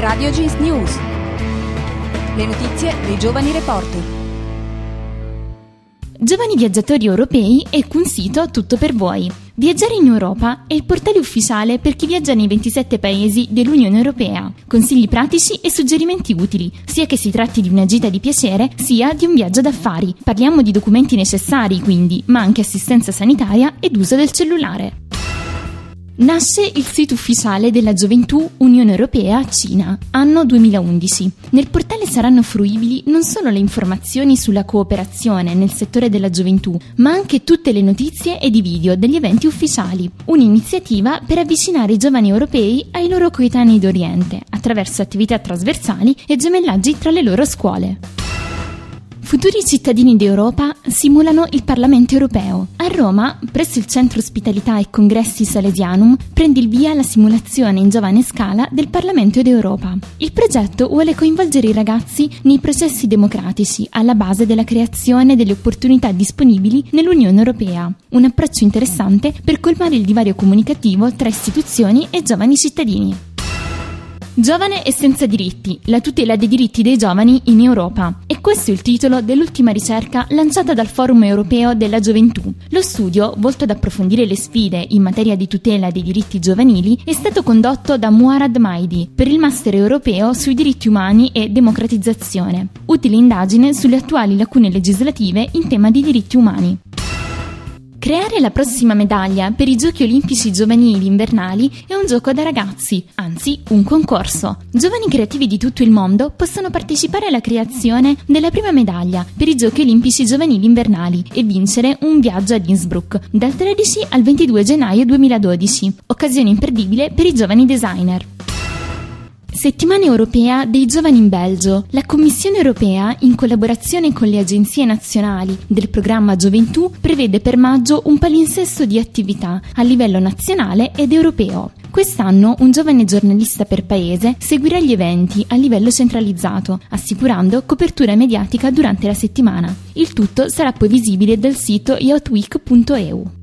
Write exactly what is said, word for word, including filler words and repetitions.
Radio Jeans News. Le notizie dei giovani reporter. Giovani viaggiatori europei, ecco un sito tutto per voi. Viaggiare in Europa è il portale ufficiale per chi viaggia nei ventisette paesi dell'Unione Europea. Consigli pratici e suggerimenti utili, sia che si tratti di una gita di piacere, sia di un viaggio d'affari. Parliamo di documenti necessari, quindi, ma anche assistenza sanitaria ed uso del cellulare. Nasce il sito ufficiale della Gioventù Unione Europea-Cina, anno duemilaundici. Nel portale saranno fruibili non solo le informazioni sulla cooperazione nel settore della gioventù, ma anche tutte le notizie ed i video degli eventi ufficiali. Un'iniziativa per avvicinare i giovani europei ai loro coetanei d'Oriente, attraverso attività trasversali e gemellaggi tra le loro scuole. Futuri cittadini d'Europa simulano il Parlamento europeo. A Roma, presso il Centro Ospitalità e Congressi Salesianum, prende il via la simulazione in giovane scala del Parlamento d'Europa. Il progetto vuole coinvolgere i ragazzi nei processi democratici alla base della creazione delle opportunità disponibili nell'Unione Europea. Un approccio interessante per colmare il divario comunicativo tra istituzioni e giovani cittadini. Giovane e senza diritti, la tutela dei diritti dei giovani in Europa. E questo è il titolo dell'ultima ricerca lanciata dal Forum Europeo della Gioventù. Lo studio, volto ad approfondire le sfide in materia di tutela dei diritti giovanili, è stato condotto da Muarad Maidi per il Master Europeo sui diritti umani e democratizzazione. Utile indagine sulle attuali lacune legislative in tema di diritti umani. Creare la prossima medaglia per i Giochi Olimpici Giovanili Invernali è un gioco da ragazzi, anzi un concorso. Giovani creativi di tutto il mondo possono partecipare alla creazione della prima medaglia per i Giochi Olimpici Giovanili Invernali e vincere un viaggio ad Innsbruck dal tredici al ventidue gennaio duemiladodici, occasione imperdibile per i giovani designer. Settimana europea dei giovani in Belgio. La Commissione europea, in collaborazione con le agenzie nazionali del programma Gioventù, prevede per maggio un palinsesto di attività a livello nazionale ed europeo. Quest'anno un giovane giornalista per paese seguirà gli eventi a livello centralizzato, assicurando copertura mediatica durante la settimana. Il tutto sarà poi visibile dal sito youthweek punto e u.